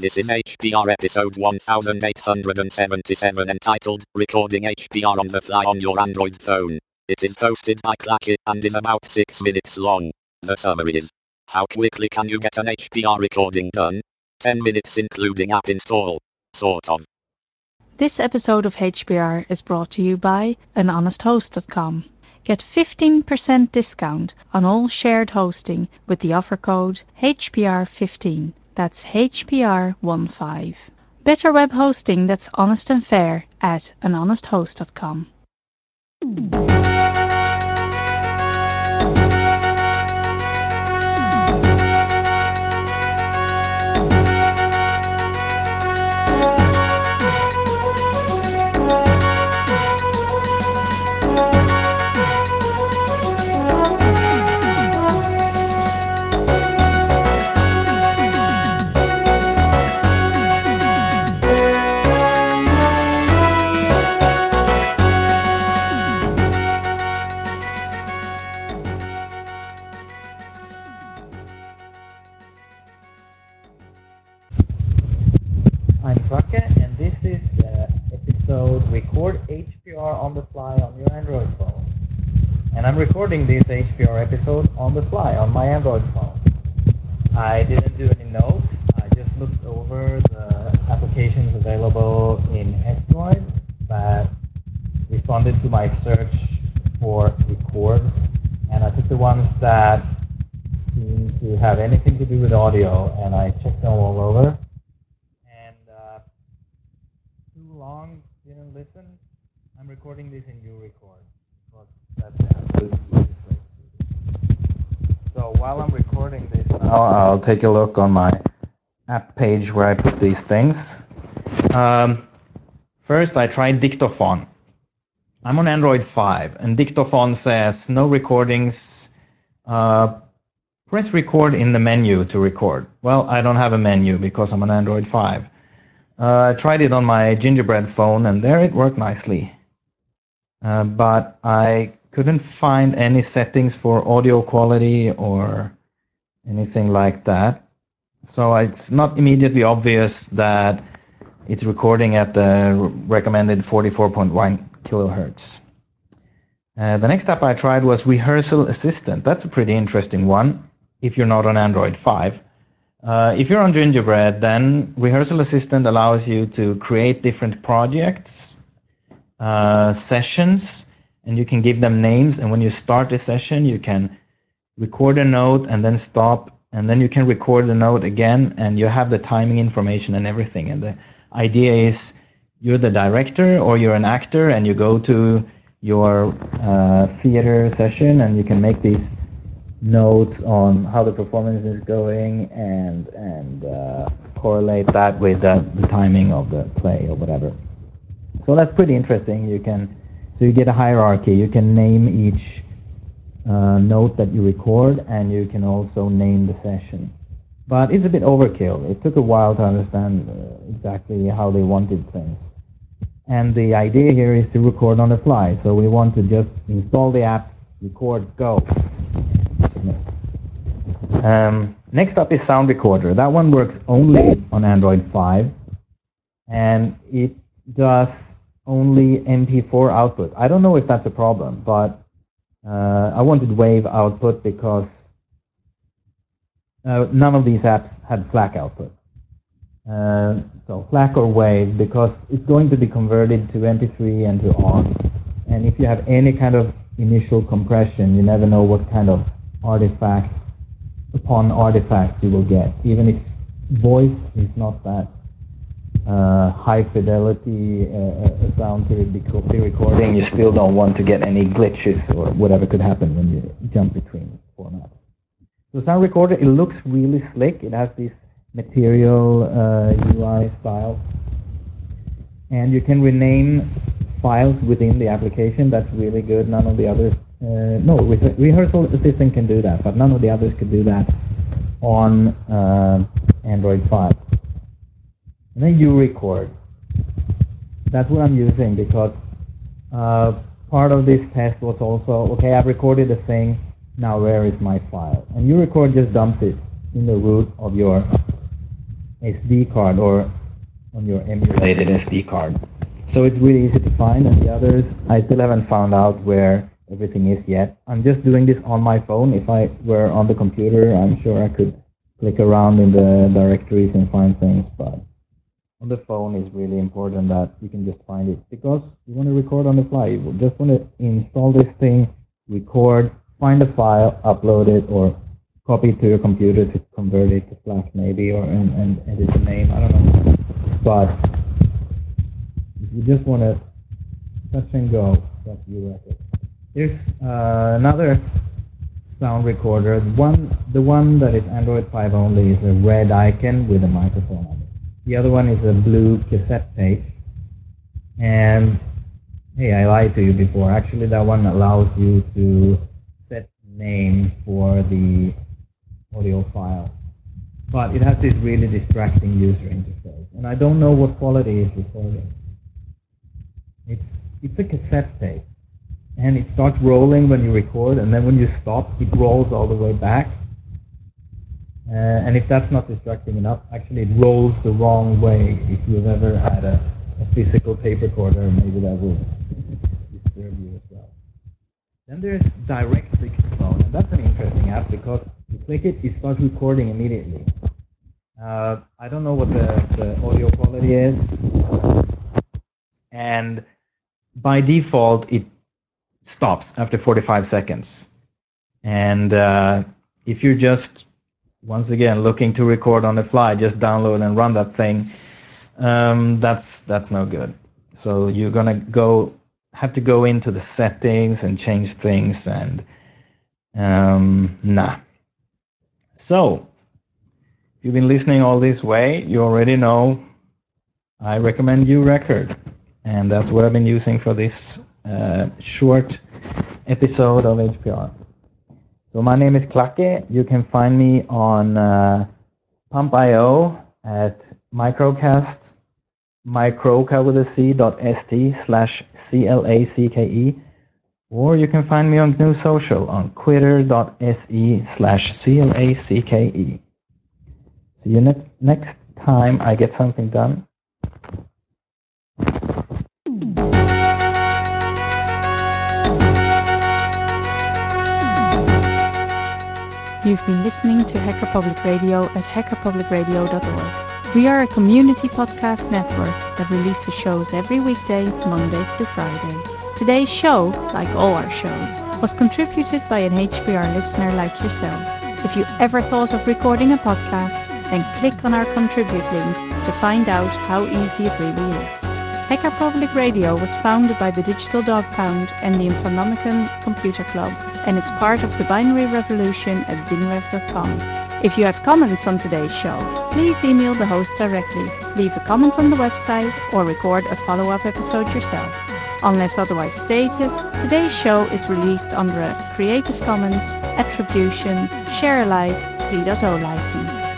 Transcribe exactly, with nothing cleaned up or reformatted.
This is H P R episode one thousand eight hundred seventy-seven entitled Recording H P R on the Fly on Your Android Phone. It is hosted by Clacky and is about six minutes long. The summary is: how quickly can you get an H P R recording done? ten minutes including app install. Sort of. This episode of H P R is brought to you by an honest host dot com. Get fifteen percent discount on all shared hosting with the offer code H P R fifteen. That's H P R fifteen. Better web hosting that's honest and fair at an honest host dot com. I'm Clacky, and this is the episode Record H P R on the Fly on your Android phone. And I'm recording this H P R episode on the fly on my Android phone. I didn't do any notes. I just looked over the applications available in Android that responded to my search for record, and I took the ones that seem to have anything to do with audio, and I checked them all over. Long didn't listen. I'm recording this in uRecord because that's the absolute easiest way to do this. So while I'm recording this now, I'll take a look on my app page where I put these things. Um, first, I tried Dictaphone. I'm on Android five, and Dictaphone says no recordings. Uh, press record in the menu to record. Well, I don't have a menu because I'm on Android five. Uh, I tried it on my Gingerbread phone, and there it worked nicely. Uh, but I couldn't find any settings for audio quality or anything like that. So it's not immediately obvious that it's recording at the recommended forty-four point one kilohertz. Uh, the next app I tried was Rehearsal Assistant. That's a pretty interesting one if you're not on Android five. Uh, if you're on Gingerbread, then Rehearsal Assistant allows you to create different projects, uh, sessions, and you can give them names. And when you start a session, you can record a note and then stop, and then you can record the note again, and you have the timing information and everything. And the idea is you're the director or you're an actor, and you go to your uh, theater session, and you can make these notes on how the performance is going and and uh, correlate that with the, the timing of the play or whatever. So that's pretty interesting. You can so you get a hierarchy. You can name each uh, note that you record, and you can also name the session. But it's a bit overkill. It took a while to understand uh, exactly how they wanted things. And the idea here is to record on the fly. So we want to just install the app, record, go. Um, next up is Sound Recorder. That one works only on Android five, and it does only M P four output. I don't know if that's a problem, but uh, I wanted WAV output because uh, none of these apps had FLAC output. Uh, so FLAC or WAV, because it's going to be converted to M P three and to O G G. And if you have any kind of initial compression, you never know what kind of artifacts upon artifacts you will get. Even if voice is not that uh, high fidelity uh, sound to be recording, you still don't want to get any glitches or whatever could happen when you jump between formats. So Sound Recorder, it looks really slick. It has this material uh, U I style, and you can rename files within the application. That's really good. None of the others Uh, no, Rehearsal Assistant can do that, but none of the others could do that on uh, Android five. And then uRecord. That's what I'm using because uh, part of this test was also, okay, I've recorded a thing, now where is my file? And uRecord just dumps it in the root of your S D card or on your emulated S D card. So it's really easy to find, and the others, I still haven't found out where everything is yet. I'm just doing this on my phone. If I were on the computer, I'm sure I could click around in the directories and find things, but on the phone is really important that you can just find it, because you want to record on the fly. You just want to install this thing, record, find a file, upload it, or copy it to your computer to convert it to Flash maybe, or and, and edit the name, I don't know. But if you just want to touch and go, that's your record. There's uh, another sound recorder. One, the one that is Android five only is a red icon with a microphone on it. The other one is a blue cassette tape. And hey, I lied to you before. Actually, that one allows you to set name for the audio file. But it has this really distracting user interface. And I don't know what quality is recording. It's, it's a cassette tape. And it starts rolling when you record, and then when you stop, it rolls all the way back. Uh, and if that's not distracting enough, actually it rolls the wrong way. If you've ever had a, a physical tape recorder, maybe that will disturb you as well. Then there's Direct Dictaphone, and that's an interesting app because you click it, it starts recording immediately. Uh, I don't know what the, the audio quality is, and by default it stops after forty-five seconds. And uh, if you're just, once again, looking to record on the fly, just download and run that thing, um, that's that's no good. So you're gonna go have to go into the settings and change things, and um, nah. So if you've been listening all this way, you already know I recommend uRecord, and that's what I've been using for this uh, short episode of H P R. So my name is Klacke. You can find me on uh, Pump dot i o at microcast, microca with a C dot st slash C L A C K E, or you can find me on G N U Social on quitter dot s e slash C L A C K E. See you ne- next time I get something done. You've been listening to Hacker Public Radio at hacker public radio dot org. We are a community podcast network that releases shows every weekday, Monday through Friday. Today's show, like all our shows, was contributed by an H P R listener like yourself. If you ever thought of recording a podcast, then click on our contribute link to find out how easy it really is. Hacker Public Radio was founded by the Digital Dog Pound and the Infonomicon Computer Club, and is part of the Binary Revolution at binrev dot com. If you have comments on today's show, please email the host directly, leave a comment on the website, or record a follow-up episode yourself. Unless otherwise stated, today's show is released under a Creative Commons Attribution Share Alike three point oh license.